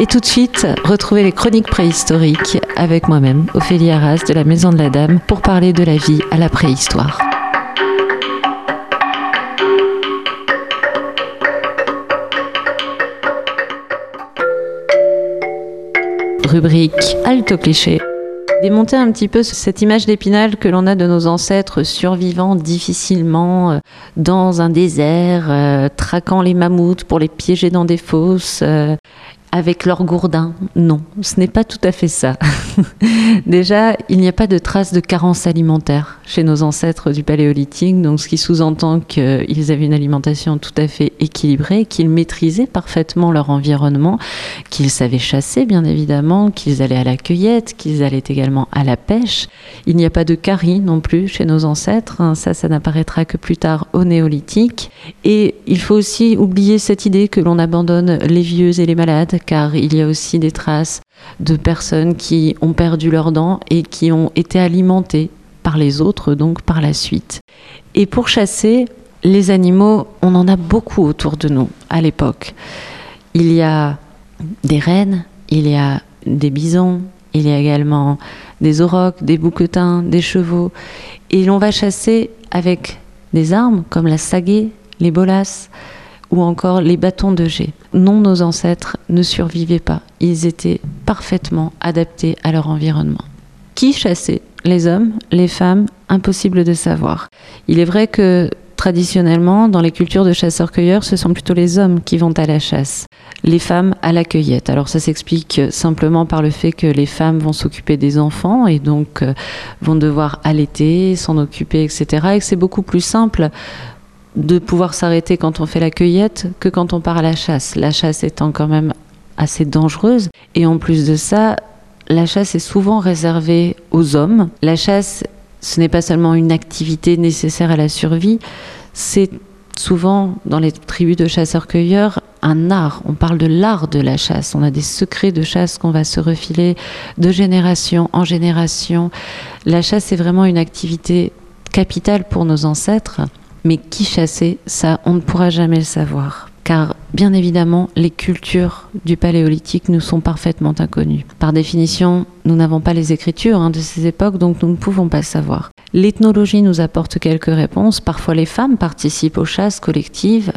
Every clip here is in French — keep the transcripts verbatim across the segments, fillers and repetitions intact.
Et tout de suite, retrouvez les chroniques préhistoriques avec moi-même, Ophélie Arras de la Maison de la Dame, pour parler de la vie à la préhistoire. Rubrique Halte au cliché. Démonter un petit peu cette image d'Épinal que l'on a de nos ancêtres survivant difficilement dans un désert, euh, traquant les mammouths pour les piéger dans des fosses, euh, avec leurs gourdins. Non, ce n'est pas tout à fait ça. Déjà, il n'y a pas de traces de carence alimentaire chez nos ancêtres du Paléolithique, donc ce qui sous-entend qu'ils avaient une alimentation tout à fait équilibrée, qu'ils maîtrisaient parfaitement leur environnement, qu'ils savaient chasser bien évidemment, qu'ils allaient à la cueillette, qu'ils allaient également à la pêche. Il n'y a pas de carie non plus chez nos ancêtres, ça, ça n'apparaîtra que plus tard au Néolithique. Et il faut aussi oublier cette idée que l'on abandonne les vieux et les malades, car il y a aussi des traces de personnes qui ont perdu leurs dents et qui ont été alimentées par les autres, donc par la suite. Et pour chasser, les animaux, on en a beaucoup autour de nous à l'époque. Il y a des rennes, il y a des bisons, il y a également des aurochs, des bouquetins, des chevaux. Et l'on va chasser avec des armes comme la sagaie, les bolasses, ou encore les bâtons de jet. Non, nos ancêtres ne survivaient pas. Ils étaient parfaitement adaptés à leur environnement. Qui chassait ? Les hommes, les femmes ? Impossible de savoir. Il est vrai que traditionnellement, dans les cultures de chasseurs-cueilleurs, ce sont plutôt les hommes qui vont à la chasse, les femmes à la cueillette. Alors ça s'explique simplement par le fait que les femmes vont s'occuper des enfants et donc euh, vont devoir allaiter, s'en occuper, et cetera. Et que c'est beaucoup plus simple de pouvoir s'arrêter quand on fait la cueillette que quand on part à la chasse. La chasse étant quand même assez dangereuse. Et en plus de ça, la chasse est souvent réservée aux hommes. La chasse, ce n'est pas seulement une activité nécessaire à la survie, c'est souvent, dans les tribus de chasseurs-cueilleurs, un art. On parle de l'art de la chasse. On a des secrets de chasse qu'on va se refiler de génération en génération. La chasse est vraiment une activité capitale pour nos ancêtres. Mais qui chassait, ça, on ne pourra jamais le savoir. Car, bien évidemment, les cultures du Paléolithique nous sont parfaitement inconnues. Par définition, nous n'avons pas les écritures hein, de ces époques, donc nous ne pouvons pas le savoir. L'ethnologie nous apporte quelques réponses. Parfois, les femmes participent aux chasses collectives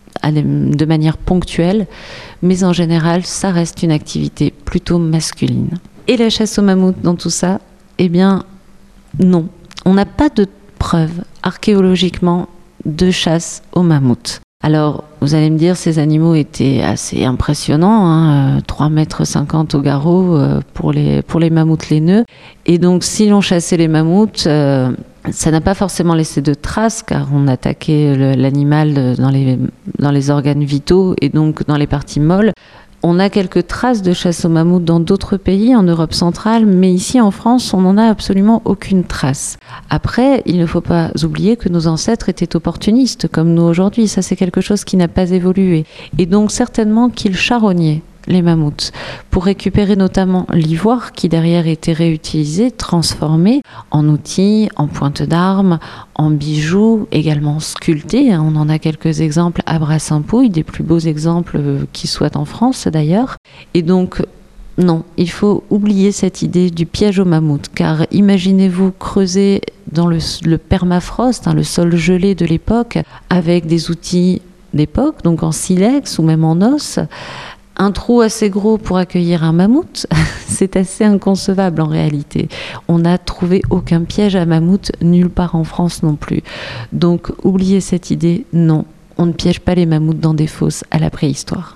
de manière ponctuelle, mais en général, ça reste une activité plutôt masculine. Et la chasse au mammouth dans tout ça ? Eh bien, non. On n'a pas de preuves archéologiquement de chasse au mammouth. Alors, vous allez me dire, ces animaux étaient assez impressionnants, hein, trois mètres cinquante au garrot euh, pour, les, pour les mammouths laineux. Et donc, si l'on chassait les mammouths, euh, ça n'a pas forcément laissé de traces, car on attaquait le, l'animal dans les, dans les organes vitaux et donc dans les parties molles. On a quelques traces de chasse au mammouth dans d'autres pays, en Europe centrale, mais ici en France, on n'en a absolument aucune trace. Après, il ne faut pas oublier que nos ancêtres étaient opportunistes, comme nous aujourd'hui. Ça, c'est quelque chose qui n'a pas évolué. Et donc, certainement qu'ils charognaient les mammouths pour récupérer notamment l'ivoire qui derrière était réutilisé, transformé en outils, en pointe d'armes, en bijoux, également sculptés. On en a quelques exemples à Brassampouille, des plus beaux exemples qui soient en France d'ailleurs. Et donc, non, il faut oublier cette idée du piège au mammouth, car imaginez-vous creuser dans le, le permafrost, hein, le sol gelé de l'époque, avec des outils d'époque, donc en silex ou même en os. Un trou assez gros pour accueillir un mammouth, c'est assez inconcevable en réalité. On n'a trouvé aucun piège à mammouth nulle part en France non plus. Donc oubliez cette idée, non, on ne piège pas les mammouths dans des fosses à la préhistoire.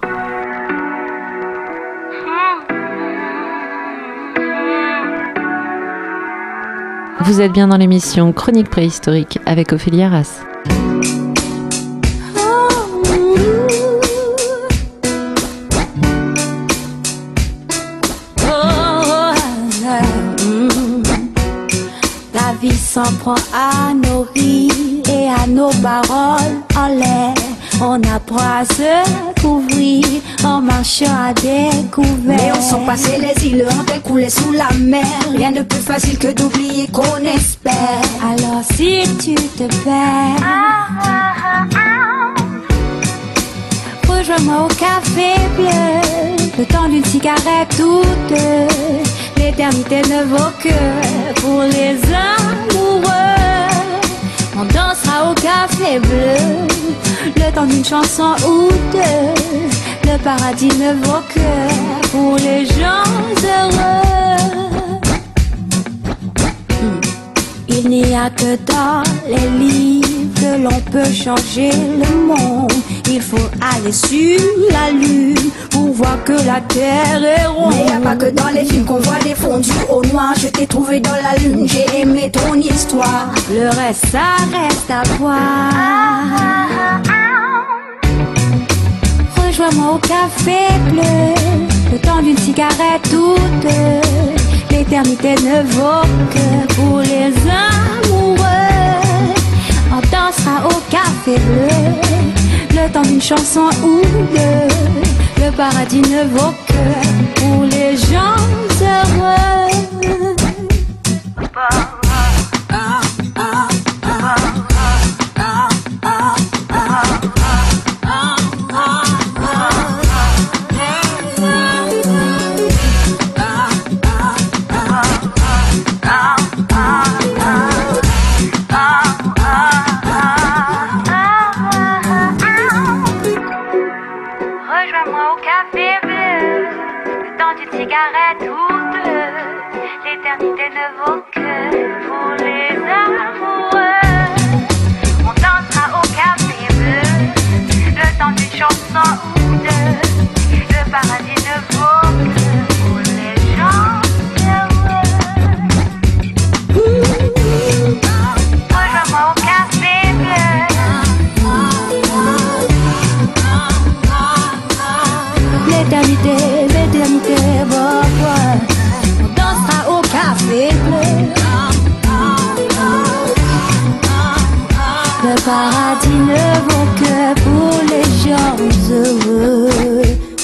Vous êtes bien dans l'émission Chronique préhistorique avec Ophélie Arras. S'en prend à nos rires et à nos paroles en l'air. On apprend à se couvrir en marchant à découvert. Mais on sent passer les îles, on découlé sous la mer. Rien de plus facile que d'oublier qu'on espère. Alors si tu te perds, ah, ah, ah, ah. rejoins-moi au café bleu. le temps d'une cigarette toute l'éternité ne vaut que pour les amoureux. On dansera au café bleu, le temps d'une chanson ou deux. Le paradis ne vaut que pour les gens heureux. Il n'y a que dans les livres que l'on peut changer le monde. Il faut aller sur la lune pour voir que la terre est ronde. Mais y a pas que dans les films qu'on voit des fondus au noir. Je t'ai trouvé dans la lune, j'ai aimé ton histoire. Le reste, ça reste à voir. Rejoins-moi au café bleu, le temps d'une cigarette toute. L'éternité ne vaut que pour les amoureux. On dansera au café bleu, le temps d'une chanson ou deux. Le paradis ne vaut que pour les gens heureux. Cigarette ou deux, l'éternité ne vaut que pour les amoureux. On dansera au café bleu, le temps d'une chanson ou deux. Le paradis ne vaut que pour les gens heureux. Rejoins-moi au café bleu. L'éternité, l'éternité, on dansera au café bleu. Le paradis ne vaut que pour les gens heureux.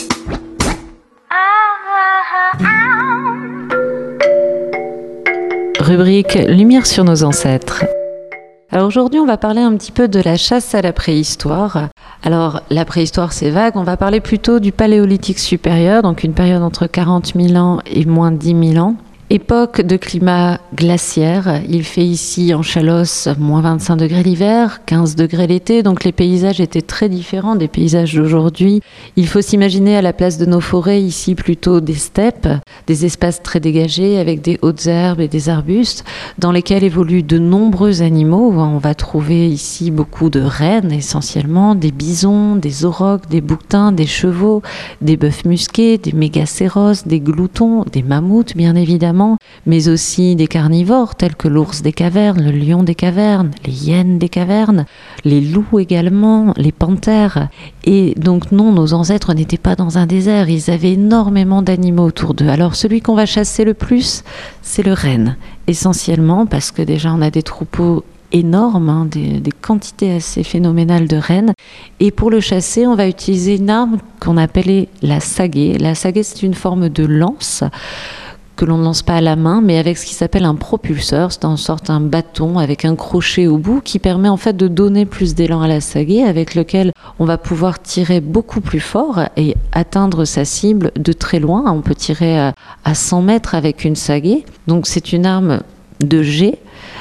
Rubrique Lumière sur nos ancêtres. Alors aujourd'hui, on va parler un petit peu de la chasse à la préhistoire. Alors, la préhistoire, c'est vague. On va parler plutôt du paléolithique supérieur, donc une période entre quarante mille ans et moins dix mille ans. Époque de climat glaciaire. Il fait ici en Chalosse moins vingt-cinq degrés l'hiver, quinze degrés l'été. Donc les paysages étaient très différents des paysages d'aujourd'hui. Il faut s'imaginer à la place de nos forêts ici plutôt des steppes, des espaces très dégagés avec des hautes herbes et des arbustes dans lesquels évoluent de nombreux animaux. On va trouver ici beaucoup de rennes essentiellement, des bisons, des aurochs, des bouquetins, des chevaux, des bœufs musqués, des mégacéros, des gloutons, des mammouths bien évidemment, mais aussi des carnivores tels que l'ours des cavernes, le lion des cavernes, les hyènes des cavernes, les loups également, les panthères. Et donc non, nos ancêtres n'étaient pas dans un désert, ils avaient énormément d'animaux autour d'eux. Alors celui qu'on va chasser le plus, c'est le renne, essentiellement parce que déjà on a des troupeaux énormes, hein, des, des quantités assez phénoménales de rennes. Et pour le chasser, on va utiliser une arme qu'on appelait la sagaie. La sagaie, c'est une forme de lance que l'on ne lance pas à la main, mais avec ce qui s'appelle un propulseur. C'est en sorte un bâton avec un crochet au bout qui permet en fait de donner plus d'élan à la sagaie, avec lequel on va pouvoir tirer beaucoup plus fort et atteindre sa cible de très loin. On peut tirer à, à cent mètres avec une sagaie. Donc c'est une arme de jet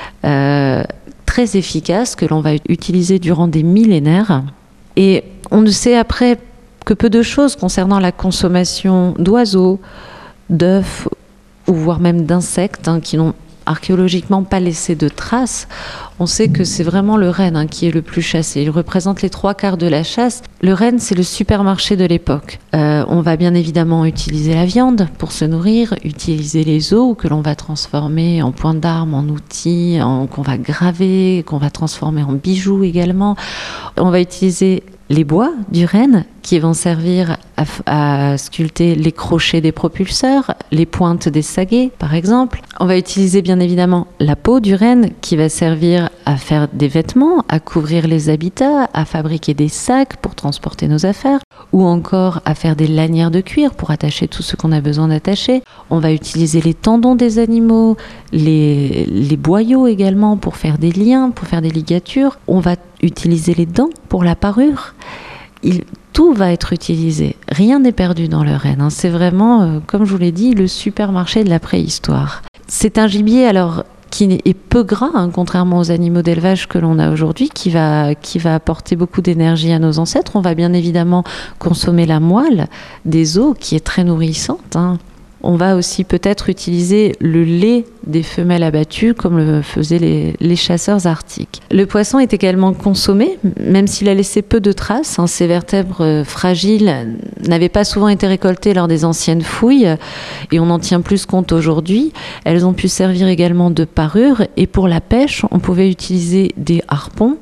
euh, très efficace que l'on va utiliser durant des millénaires. Et on ne sait après que peu de choses concernant la consommation d'oiseaux, d'œufs, ou voire même d'insectes hein, qui n'ont archéologiquement pas laissé de traces. On sait que c'est vraiment le renne hein, qui est le plus chassé. Il représente les trois quarts de la chasse. Le renne, c'est le supermarché de l'époque. Euh, on va bien évidemment utiliser la viande pour se nourrir, utiliser les os que l'on va transformer en points d'armes, en outils, en, qu'on va graver, qu'on va transformer en bijoux également. On va utiliser les bois du renne qui vont servir à, à sculpter les crochets des propulseurs, les pointes des saguets par exemple. On va utiliser bien évidemment la peau du renne qui va servir à faire des vêtements, à couvrir les habitats, à fabriquer des sacs pour transporter nos affaires ou encore à faire des lanières de cuir pour attacher tout ce qu'on a besoin d'attacher. On va utiliser les tendons des animaux, les, les boyaux également pour faire des liens, pour faire des ligatures. On va utiliser les dents pour la parure. Il, tout va être utilisé. Rien n'est perdu dans le renne. Hein. C'est vraiment, euh, comme je vous l'ai dit, le supermarché de la préhistoire. C'est un gibier, alors, qui est peu gras, hein, contrairement aux animaux d'élevage que l'on a aujourd'hui, qui va, qui va apporter beaucoup d'énergie à nos ancêtres. On va bien évidemment consommer la moelle des os, qui est très nourrissante, hein. On va aussi peut-être utiliser le lait des femelles abattues comme le faisaient les, les chasseurs arctiques. Le poisson est également consommé, même s'il a laissé peu de traces. Hein, ces vertèbres fragiles n'avaient pas souvent été récoltées lors des anciennes fouilles et on en tient plus compte aujourd'hui. Elles ont pu servir également de parure et pour la pêche, on pouvait utiliser des harpons.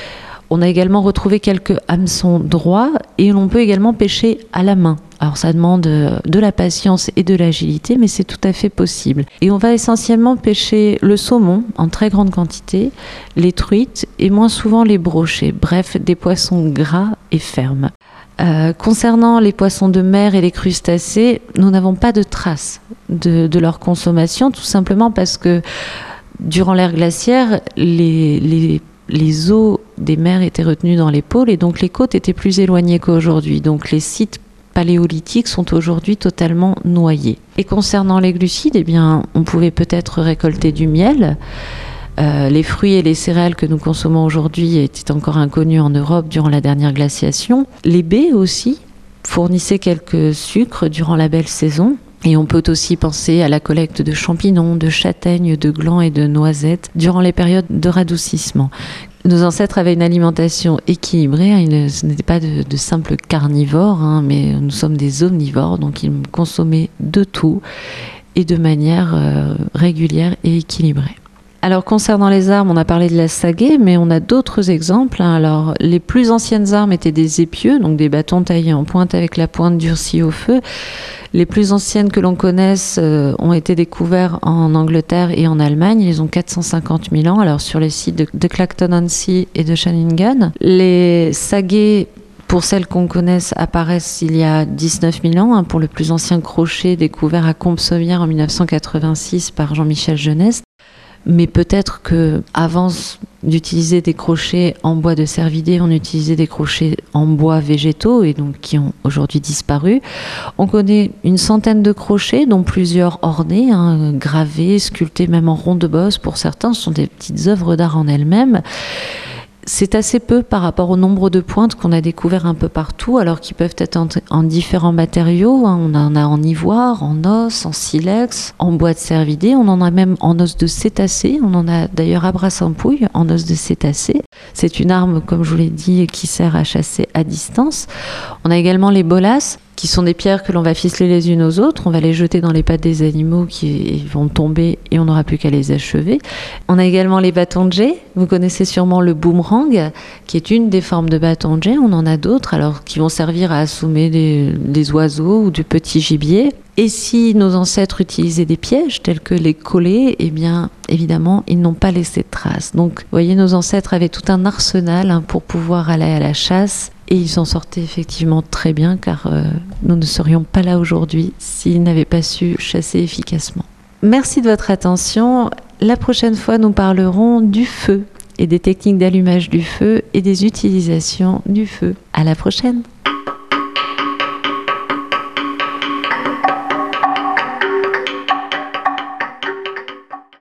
On a également retrouvé quelques hameçons droits et l'on peut également pêcher à la main. Alors ça demande de la patience et de l'agilité, mais c'est tout à fait possible. Et on va essentiellement pêcher le saumon en très grande quantité, les truites et moins souvent les brochets. Bref, des poissons gras et fermes. Euh, concernant les poissons de mer et les crustacés, nous n'avons pas de traces de, de leur consommation, tout simplement parce que durant l'ère glaciaire, les, les les eaux des mers étaient retenues dans les pôles et donc les côtes étaient plus éloignées qu'aujourd'hui. Donc les sites paléolithiques sont aujourd'hui totalement noyés. Et concernant les glucides, eh bien, on pouvait peut-être récolter du miel. Euh, les fruits et les céréales que nous consommons aujourd'hui étaient encore inconnus en Europe durant la dernière glaciation. Les baies aussi fournissaient quelques sucres durant la belle saison. Et on peut aussi penser à la collecte de champignons, de châtaignes, de glands et de noisettes durant les périodes de radoucissement. Nos ancêtres avaient une alimentation équilibrée, hein, ce n'étaient pas de, de simples carnivores, hein, mais nous sommes des omnivores, donc ils consommaient de tout et de manière euh, régulière et équilibrée. Alors concernant les armes, on a parlé de la sagaie, mais on a d'autres exemples. Hein. Alors les plus anciennes armes étaient des épieux, donc des bâtons taillés en pointe avec la pointe durcie au feu. Les plus anciennes que l'on connaisse euh, ont été découvertes en Angleterre et en Allemagne. Ils ont quatre cent cinquante mille ans, alors sur les sites de, de Clacton-on-Sea et de Schaldingen. Les sagaie, pour celles qu'on connaisse, apparaissent il y a dix-neuf mille ans, hein, pour le plus ancien crochet découvert à Combe-Sauvière en mille neuf cent quatre-vingt-six par Jean-Michel Jeunesse. Mais peut-être qu'avant d'utiliser des crochets en bois de cervidés, on utilisait des crochets en bois végétaux et donc qui ont aujourd'hui disparu. On connaît une centaine de crochets, dont plusieurs ornés, hein, gravés, sculptés même en ronde-bosse pour certains. Ce sont des petites œuvres d'art en elles-mêmes. C'est assez peu par rapport au nombre de pointes qu'on a découvert un peu partout, alors qu'ils peuvent être en, en différents matériaux. On en a en ivoire, en os, en silex, en bois de cervidé. On en a même en os de cétacé. On en a d'ailleurs à Brassampouille, en os de cétacé. C'est une arme, comme je vous l'ai dit, qui sert à chasser à distance. On a également les bolasses, qui sont des pierres que l'on va ficeler les unes aux autres. On va les jeter dans les pattes des animaux qui vont tomber et on n'aura plus qu'à les achever. On a également les bâtons de jet. Vous connaissez sûrement le boomerang, qui est une des formes de bâton de jet. On en a d'autres, alors qui vont servir à assommer des, des oiseaux ou du petit gibier. Et si nos ancêtres utilisaient des pièges tels que les collets, eh bien, évidemment, ils n'ont pas laissé de traces. Donc, vous voyez, nos ancêtres avaient tout un arsenal, hein, pour pouvoir aller à la chasse. Et ils s'en sortaient effectivement très bien, car euh, nous ne serions pas là aujourd'hui s'ils n'avaient pas su chasser efficacement. Merci de votre attention. La prochaine fois, nous parlerons du feu et des techniques d'allumage du feu et des utilisations du feu. À la prochaine.